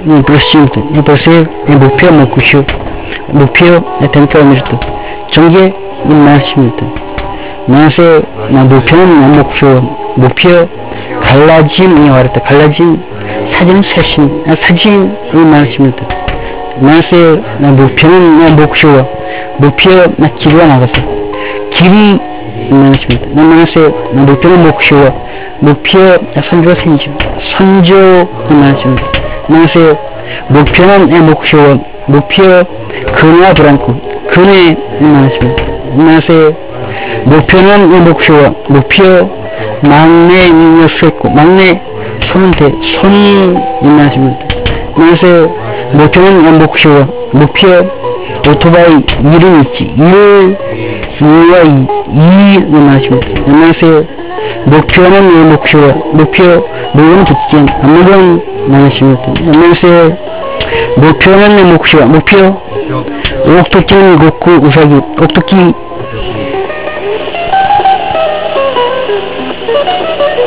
prostinto, e você é bupio mokushu, bupio é tenkamirto, 정계 말씀입니다. 나서 나 부표는 목표 목표 갈라짐이 왔다. 갈라짐 사진 세신 사진이 말씀입니다. 나서 나 목표는 나 목표 나 길이가 나가서 길이 말씀입니다. 나서 나 목표는 목표 선조 생지 선조 말씀입니다. 나서 목표는 목표 근화 브랑코 근의 말씀입니다. 나서 목표는 목표 막내 녀석고 막내 손대 손이 말씀입니다. 그래서 목표는 목표 오토바이 일은 있지 일과 이 말씀입니다. 그래서 목표는 목표 물건 붙지 물건 말씀입니다. 그래서 목표는 목표 옥토끼는 걷고 우사기 옥토끼